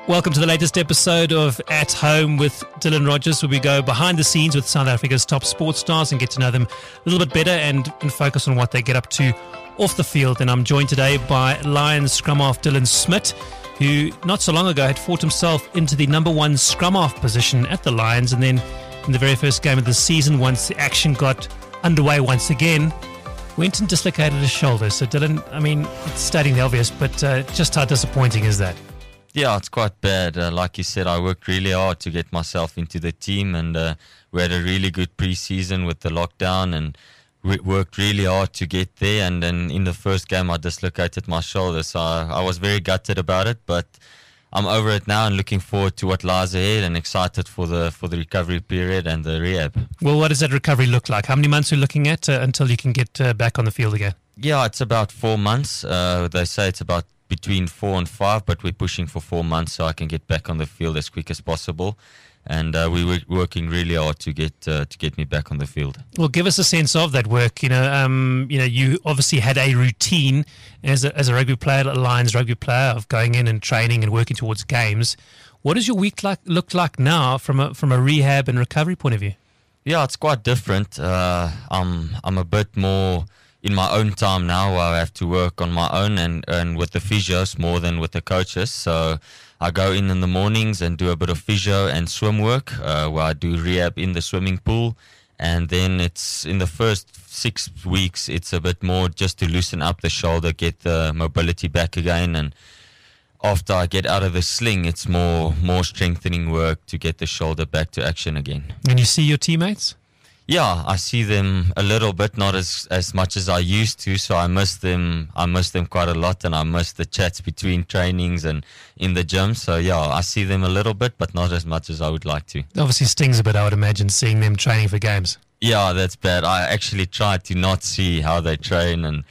Welcome to the latest episode of At Home with Dylan Rogers, where we go behind the scenes with South Africa's top sports stars and get to know them a little bit better and focus on what they get up to off the field. And I'm joined today by Lions scrum half Dylan Smit, who not so long ago had fought himself into the number one scrum half position at the Lions, and then in the very first game of the season, once the action got underway once again, went and dislocated his shoulder. So Dylan, I mean, it's stating the obvious, but just how disappointing is that? Yeah, it's quite bad. Like you said, I worked really hard to get myself into the team, and we had a really good pre-season with the lockdown, and we worked really hard to get there. And then in the first game, I dislocated my shoulder, so I was very gutted about it. But I'm over it now and looking forward to what lies ahead, and excited for the recovery period and the rehab. Well, what does that recovery look like? How many months are you looking at until you can get back on the field again? Yeah, it's about 4 months. They say it's about between 4 and 5, but we're pushing for 4 months so I can get back on the field as quick as possible. And we're working really hard to get me back on the field. Well, give us a sense of that work. You obviously had a routine as a rugby player, a Lions rugby player, of going in and training and working towards games. What does your week look like now from a rehab and recovery point of view? Yeah, it's quite different. I'm a bit more in my own time now, where I have to work on my own and with the physios more than with the coaches. So I go in the mornings and do a bit of physio and swim work, where I do rehab in the swimming pool. And then it's in the first 6 weeks, it's a bit more just to loosen up the shoulder, get the mobility back again. And after I get out of the sling, it's more strengthening work to get the shoulder back to action again. And you see your teammates? Yeah, I see them a little bit, not as much as I used to. So I miss them quite a lot, and I miss the chats between trainings and in the gym. So yeah, I see them a little bit, but not as much as I would like to. Obviously stings a bit, I would imagine, seeing them training for games. Yeah, that's bad. I actually try to not see how they train and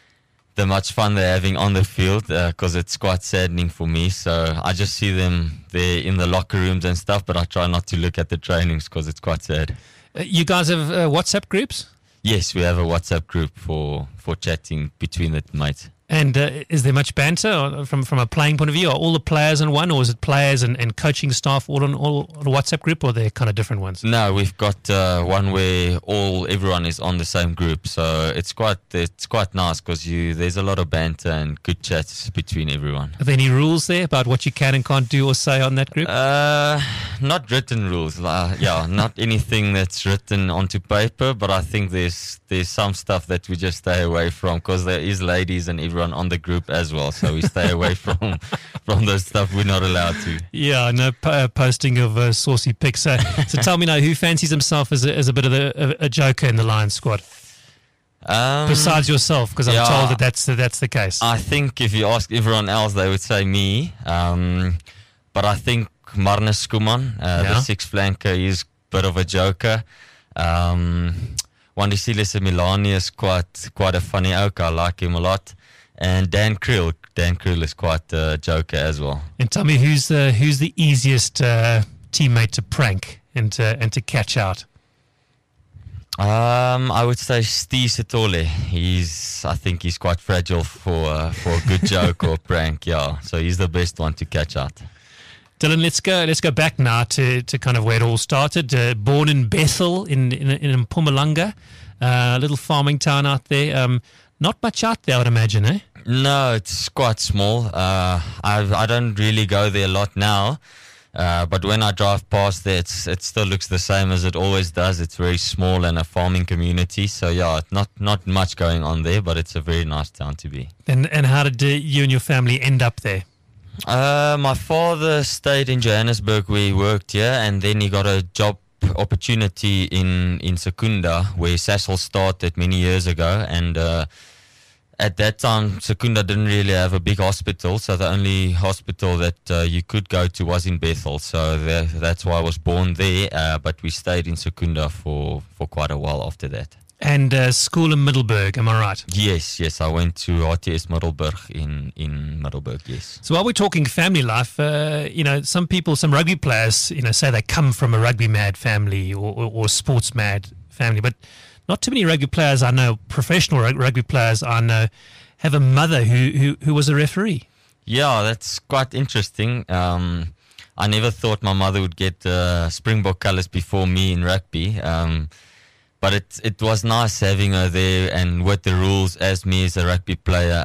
the much fun they're having on the field, because it's quite saddening for me. So I just see them there in the locker rooms and stuff, but I try not to look at the trainings because it's quite sad. You guys have WhatsApp groups? Yes, we have a WhatsApp group for chatting between the mates. And is there much banter from a playing point of view? Are all the players in one, or is it players and coaching staff all on a WhatsApp group, or are they kind of different ones? No, we've got one where everyone is on the same group, so it's quite nice because there's a lot of banter and good chats between everyone. Are there any rules there about what you can and can't do or say on that group? Not written rules. Not anything that's written onto paper, but I think there's some stuff that we just stay away from, because there is ladies and everyone on the group as well, so we stay away from those stuff we're not allowed to. Yeah, no posting of saucy pics. So tell me now, who fancies himself as a bit of a joker in the Lions squad? Besides yourself, because I'm told that's the case. I think if you ask everyone else, they would say me. But I think Marnus Skuman, the sixth flanker, is a bit of a joker. Wandisile Semilani is quite a funny oak. I like him a lot. And Dan Kriel is quite a joker as well. And tell me, who's the easiest teammate to prank and to catch out? I would say Steve Setole. I think he's quite fragile for a good joke or prank. Yeah, so he's the best one to catch out. Dylan, let's go back now to kind of where it all started. Born in Bethel in Mpumalanga, a little farming town out there. Not much out there, I would imagine, eh? No, it's quite small. I don't really go there a lot now, but when I drive past there, it still looks the same as it always does. It's very small and a farming community, so yeah, not much going on there, but it's a very nice town to be. And how did you and your family end up there? My father stayed in Johannesburg where he worked here, and then he got a job opportunity in Secunda where Sasol started many years ago, and at that time Secunda didn't really have a big hospital, so the only hospital that you could go to was in Bethel, so that's why I was born there, but we stayed in Secunda for quite a while after that. And school in Middelburg, am I right? Yes, I went to RTS Middelburg in Middelburg, yes. So while we're talking family life, some rugby players, say they come from a rugby mad family or sports mad family, but not too many rugby players I know, professional rugby players I know, have a mother who was a referee. Yeah, that's quite interesting. I never thought my mother would get Springbok colours before me in rugby. But it was nice having her there and with the rules as me as a rugby player.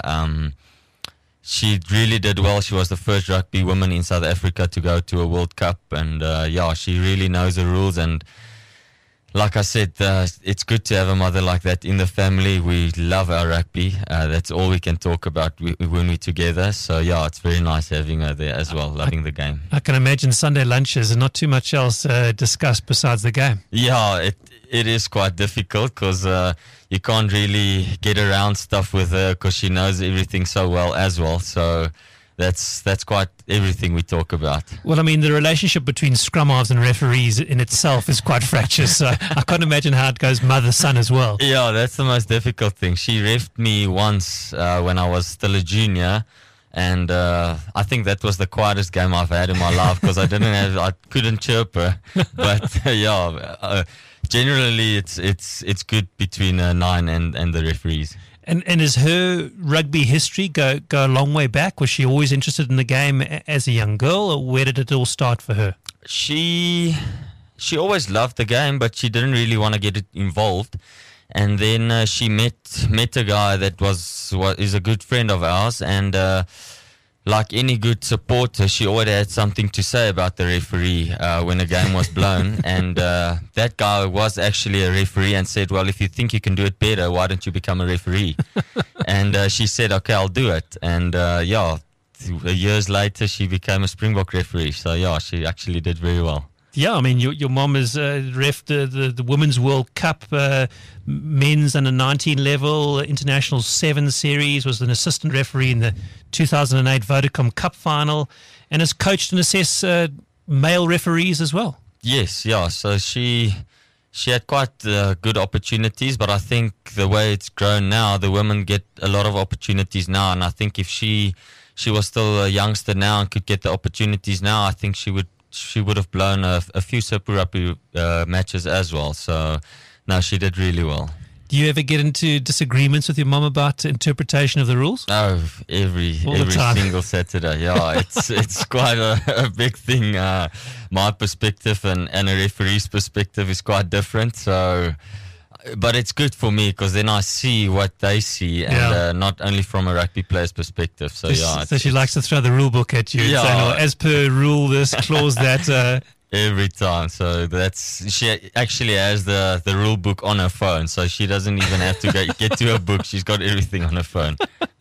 She really did well. She was the first rugby woman in South Africa to go to a World Cup. And she really knows the rules. And like I said, it's good to have a mother like that in the family. We love our rugby. That's all we can talk about when we're together. So, it's very nice having her there as well, loving the game. I can imagine Sunday lunches and not too much else discussed besides the game. Yeah, it is quite difficult because you can't really get around stuff with her because she knows everything so well as well. So that's quite everything we talk about. Well, I mean, the relationship between scrum halves and referees in itself is quite fractious. So I can't imagine how it goes mother-son as well. Yeah, that's the most difficult thing. She refed me once when I was still a junior. And I think that was the quietest game I've had in my life because I couldn't chirp her. But generally it's good between Nine and the referees. And is her rugby history go a long way back? Was she always interested in the game as a young girl, or where did it all start for her? She always loved the game, but she didn't really want to get involved. And then she met a guy that is a good friend of ours, and like any good supporter, she always had something to say about the referee when a game was blown. And that guy was actually a referee and said, well, if you think you can do it better, why don't you become a referee? And she said, okay, I'll do it. And years later, she became a Springbok referee. So, she actually did very well. Yeah, I mean, your mom has ref the Women's World Cup, men's under 19 level, International 7 series, was an assistant referee in the 2008 Vodacom Cup final, and has coached and assessed male referees as well. Yes, so she had quite good opportunities, but I think the way it's grown now, the women get a lot of opportunities now, and I think if she was still a youngster now and could get the opportunities now, I think she would have blown a few Super Rugby matches as well. So, no, she did really well. Do you ever get into disagreements with your mom about interpretation of the rules? Oh, every single Saturday. Yeah, it's quite a big thing. My perspective and a referee's perspective is quite different. So, but it's good for me because then I see what they see, and not only from a rugby player's perspective. So so she likes to throw the rule book at you. Yeah, saying, as per rule, this clause that. Every time. So she actually has the rule book on her phone, so she doesn't even have to get to her book. She's got everything on her phone.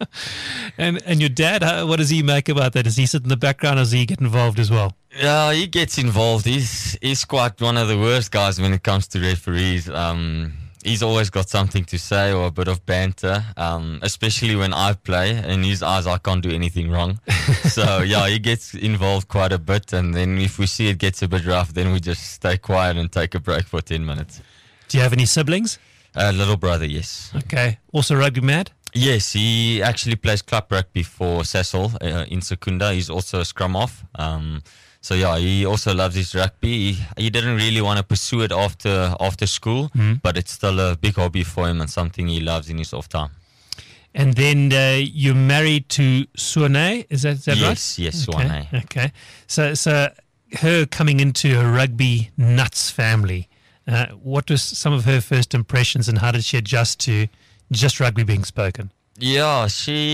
And your dad, what does he make about that? Does he sit in the background, or does he get involved as well? Yeah, he gets involved. He's quite one of the worst guys when it comes to referees. He's always got something to say or a bit of banter, especially when I play. In his eyes, I can't do anything wrong. So, he gets involved quite a bit. And then if we see it gets a bit rough, then we just stay quiet and take a break for 10 minutes. Do you have any siblings? Little brother, yes. Okay. Also rugby mad? Yes, he actually plays club rugby for Sasol in Secunda. He's also a scrum half. So he also loves his rugby. He didn't really want to pursue it after school, but it's still a big hobby for him and something he loves in his off time. And then you're married to Suane, is that right? Yes, Suane. Okay. So her coming into a rugby nuts family, what was some of her first impressions and how did she adjust to just rugby being spoken? Yeah,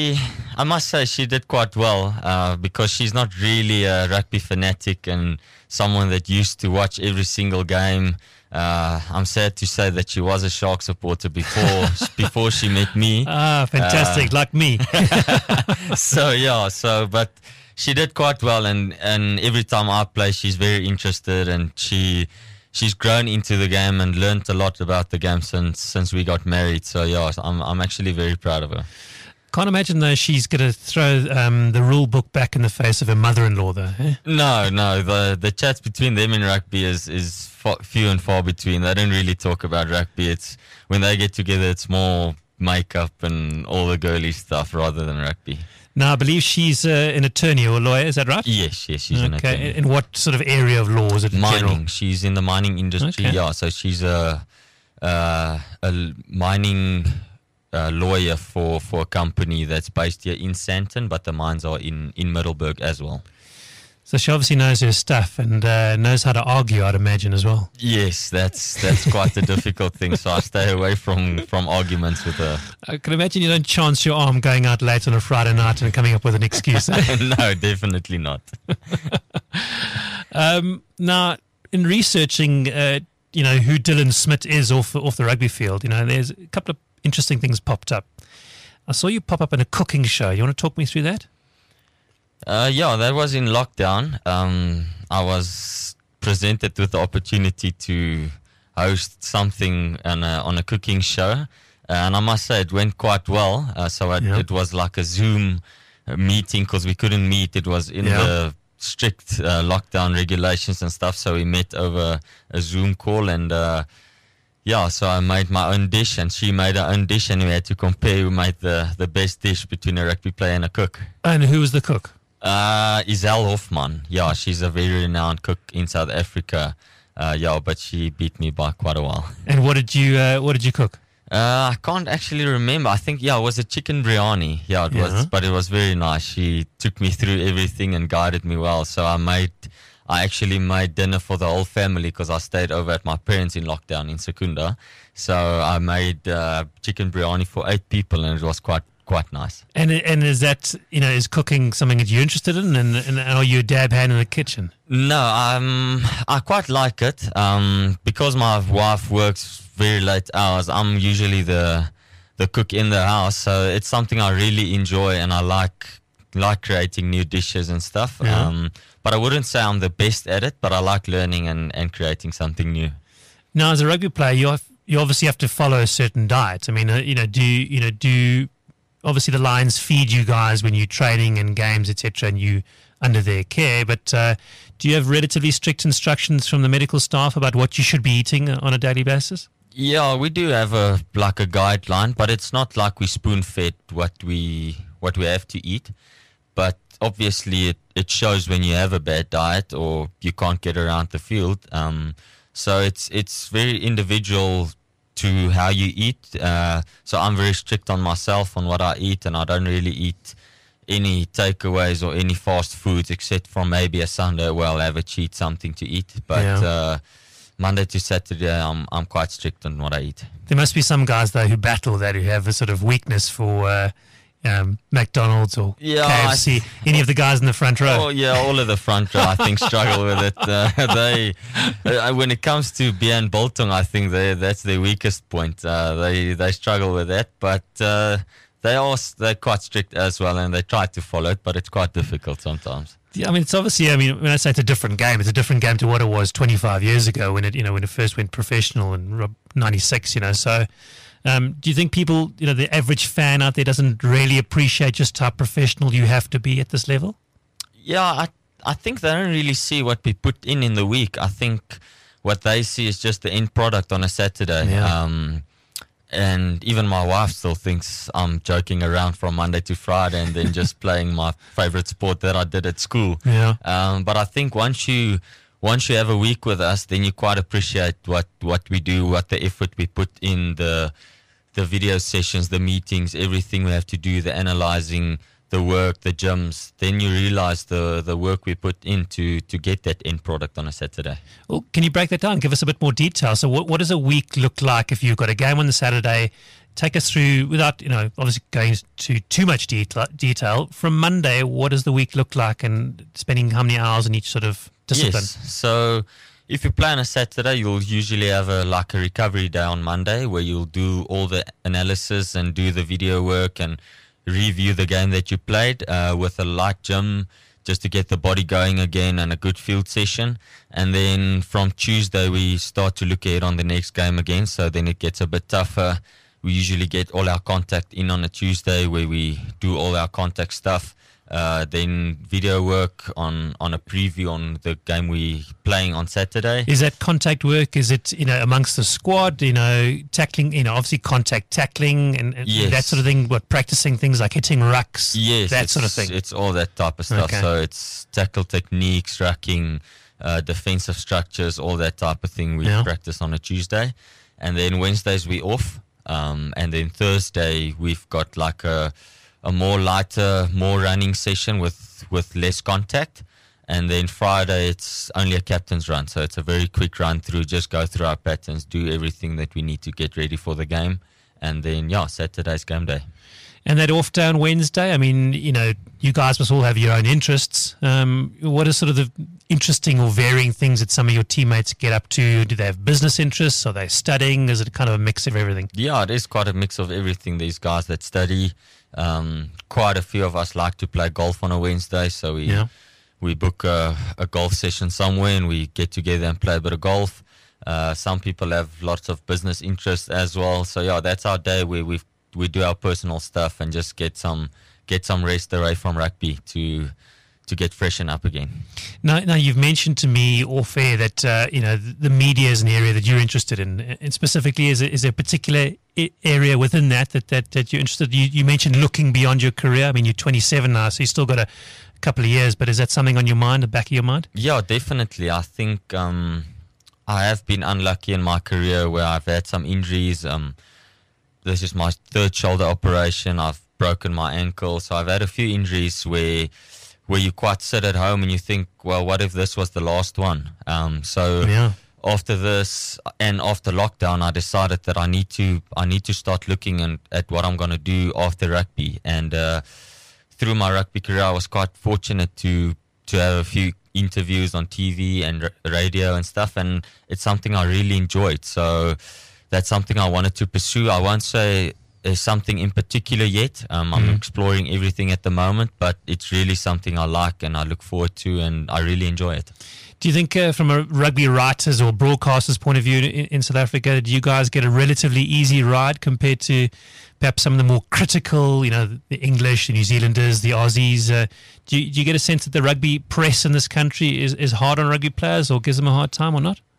I must say she did quite well because she's not really a rugby fanatic and someone that used to watch every single game. I'm sad to say that she was a Shark supporter before she met me. Ah, fantastic, like me. But she did quite well, and every time I play, she's very interested, and she's grown into the game and learned a lot about the game since we got married. So, I'm actually very proud of her. Can't imagine, though, she's going to throw the rule book back in the face of her mother-in-law, though. Eh? No. The chats between them in rugby is few and far between. They don't really talk about rugby. It's when they get together, it's more makeup and all the girly stuff rather than rugby. Now, I believe she's an attorney or a lawyer, is that right? Yes, she's an attorney. In what sort of area of law is it? Mining. General? She's in the mining industry. Okay. Yeah, so she's a mining lawyer for a company that's based here in Sandton, but the mines are in Middelburg as well. So she obviously knows her stuff and knows how to argue, I'd imagine, as well. Yes, that's quite a difficult thing. So I stay away from arguments with her. I can imagine you don't chance your arm going out late on a Friday night and coming up with an excuse. No, definitely not. Now, in researching, who Dylan Smit is off the rugby field, there's a couple of interesting things popped up. I saw you pop up in a cooking show. You want to talk me through that? Yeah, that was in lockdown. I was presented with the opportunity to host something on a cooking show, and I must say it went quite well. It was like a Zoom meeting because we couldn't meet. It was in the strict lockdown regulations and stuff, so we met over a Zoom call, and so I made my own dish and she made her own dish, and we had to compare who made the best dish between a rugby player and a cook. And who was the cook? Isel Hofman. Yeah, she's a very renowned cook in South Africa. But she beat me by quite a while. And what did you cook? I can't actually remember. I think it was a chicken biryani. Yeah, it was, but it was very nice. She took me through everything and guided me well. So I actually made dinner for the whole family because I stayed over at my parents in lockdown in Secunda. So I made chicken biryani for 8 people, and it was quite nice. And is that, is cooking something that you're interested in, and are you a dab hand in the kitchen? No, I quite like it. Because my wife works very late hours, I'm usually the cook in the house, so it's something I really enjoy, and I like creating new dishes and stuff. Yeah. But I wouldn't say I'm the best at it, but I like learning and creating something new. Now, as a rugby player, you obviously have to follow a certain diet. I mean, do obviously the Lions feed you guys when you're training and games, etc., and you under their care, but do you have relatively strict instructions from the medical staff about what you should be eating on a daily basis? Yeah, we do have a guideline, but it's not like we spoon-fed what we have to eat. But obviously it shows when you have a bad diet or you can't get around the field. So it's very individual to how you eat. So I'm very strict on myself on what I eat, and I don't really eat any takeaways or any fast foods except from maybe a Sunday where I'll have a cheat, something to eat. But Monday to Saturday, I'm quite strict on what I eat. There must be some guys though who battle that, who have a sort of weakness for McDonald's or KFC. Any of the guys in the front row? Oh yeah, all of the front row I think struggle with it. They when it comes to beer and biltong, I think that's their weakest point. They struggle with that, but they're quite strict as well, and they try to follow it, but it's quite difficult sometimes. Yeah, I mean, it's obviously, when I say it's a different game, it's a different game to what it was 25 years ago when it first went professional in 96, So do you think people, the average fan out there doesn't really appreciate just how professional you have to be at this level? Yeah, I think they don't really see what we put in the week. I think what they see is just the end product on a Saturday. Yeah. And even my wife still thinks I'm joking around from Monday to Friday and then just playing my favorite sport that I did at school. Yeah. But I think once you have a week with us, then you quite appreciate what we do, what the effort we put in, the video sessions, the meetings, everything we have to do, the analyzing, the work, the gyms. Then you realize the work we put in to get that end product on a Saturday. Well, can you break that down? Give us a bit more detail. So what does a week look like if you've got a game on the Saturday? Take us through, without obviously going to too much detail. From Monday, what does the week look like, and spending how many hours in each sort of discipline? Yes. So if you play on a Saturday, you'll usually have a recovery day on Monday where you'll do all the analysis and do the video work and review the game that you played with a light gym just to get the body going again, and a good field session. And then from Tuesday, we start to look ahead on the next game again. So then it gets a bit tougher. We usually get all our contact in on a Tuesday where we do all our contact stuff. Then video work on a preview on the game we playing on Saturday. Is that contact work? Is it amongst the squad? Tackling. Obviously contact tackling and yes. that sort of thing. But practicing things like hitting rucks. Yes, that sort of thing. It's all that type of stuff. Okay. So it's tackle techniques, racking, defensive structures, all that type of thing we practice on a Tuesday, and then Wednesdays we off. And then Thursday we've got like a more lighter, more running session with less contact. And then Friday, it's only a captain's run. So it's a very quick run through, just go through our patterns, do everything that we need to get ready for the game. And then, Saturday's game day. And that off day on Wednesday, I mean, you guys must all have your own interests. What are sort of the interesting or varying things that some of your teammates get up to? Do they have business interests? Are they studying? Is it kind of a mix of everything? Yeah, it is quite a mix of everything. These guys that study, quite a few of us like to play golf on a Wednesday. So we book a golf session somewhere and we get together and play a bit of golf. Some people have lots of business interests as well. So that's our day where we do our personal stuff and just get some rest away from rugby to get freshened up again. Now you've mentioned to me off air that the media is an area that you're interested in, and specifically is there a particular area within that you're interested? You mentioned looking beyond your career. I mean, you're 27 now, so you still got a couple of years, but is that something on your mind, the back of your mind? Yeah, definitely. I think I have been unlucky in my career where I've had some injuries. This is my third shoulder operation. I've broken my ankle, so I've had a few injuries where you quite sit at home and you think, well, what if this was the last one? After this and after lockdown, I decided that I need to start looking at what I'm going to do after rugby. And through my rugby career, I was quite fortunate to have a few interviews on TV and radio and stuff, and it's something I really enjoyed. So that's something I wanted to pursue. I won't say there's something in particular yet. I'm exploring everything at the moment, but it's really something I like and I look forward to, and I really enjoy it. Do you think from a rugby writers or broadcasters point of view in South Africa, do you guys get a relatively easy ride compared to perhaps some of the more critical, the English, the New Zealanders, the Aussies? Do you get a sense that the rugby press in this country is hard on rugby players or gives them a hard time or not?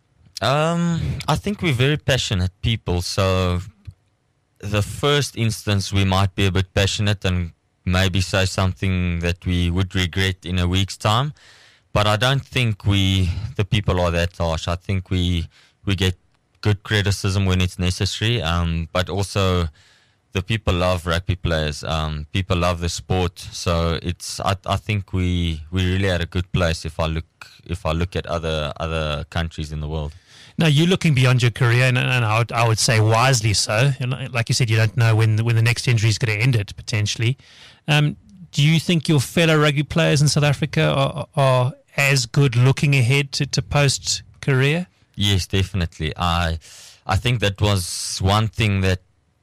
I think we're very passionate people. So the first instance, we might be a bit passionate and maybe say something that we would regret in a week's time. But I don't think the people are that harsh. I think we get good criticism when it's necessary. But also the people love rugby players. People love the sport. So I think we really at a good place if I look at other countries in the world. Now, you're looking beyond your career, and I would say wisely so. And like you said, you don't know when the next injury is going to end it, potentially. Do you think your fellow rugby players in South Africa are as good looking ahead to post-career? Yes, definitely. I think that was one thing that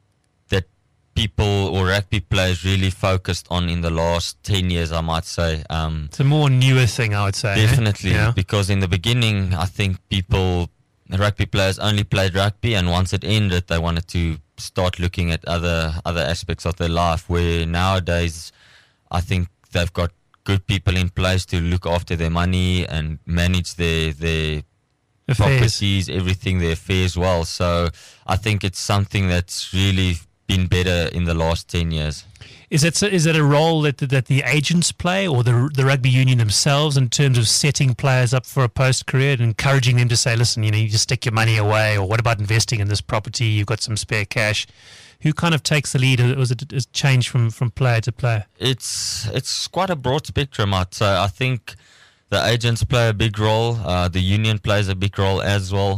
people or rugby players really focused on in the last 10 years, I might say. It's a more newer thing, I would say. Definitely, because in the beginning, I think rugby players only played rugby, and once it ended, they wanted to start looking at other aspects of their life, where nowadays I think they've got good people in place to look after their money and manage their properties, everything, their affairs well. So I think it's something that's really been better in the last 10 years. Is that a role that the agents play, or the rugby union themselves, in terms of setting players up for a post-career and encouraging them to say, listen, you just stick your money away, or what about investing in this property? You've got some spare cash. Who kind of takes the lead, or is it a change from player to player? It's quite a broad spectrum, I'd say. I think the agents play a big role. The union plays a big role as well.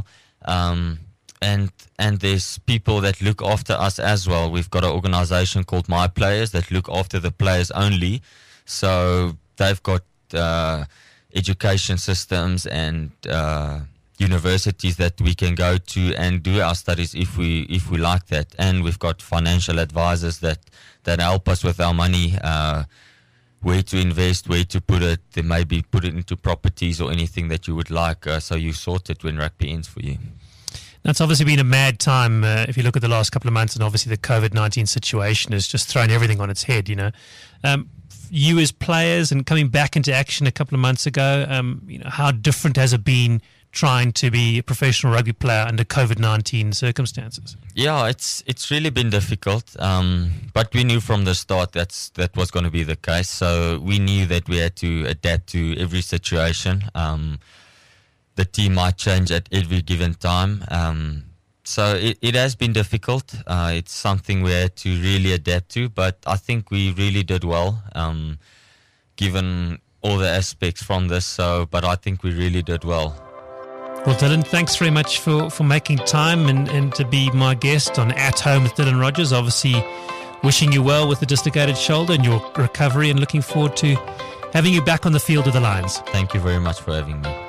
And there's people that look after us as well. We've got an organization called My Players that look after the players only. So they've got education systems and universities that we can go to and do our studies if we like that. And we've got financial advisors that help us with our money, where to invest, where to put it. They maybe put it into properties or anything that you would like. So you sort it when rugby ends for you. Now, it's obviously been a mad time if you look at the last couple of months, and obviously the COVID-19 situation has just thrown everything on its head, You as players and coming back into action a couple of months ago, how different has it been trying to be a professional rugby player under COVID-19 circumstances? Yeah, it's really been difficult, but we knew from the start that was going to be the case. So we knew that we had to adapt to every situation. The team might change at every given time. So it has been difficult. It's something we had to really adapt to, but I think we really did well, given all the aspects from this. But I think we really did well. Well, Dylan, thanks very much for making time and to be my guest on At Home with Dylan Rogers. Obviously, wishing you well with the dislocated shoulder and your recovery, and looking forward to having you back on the field with the Lions. Thank you very much for having me.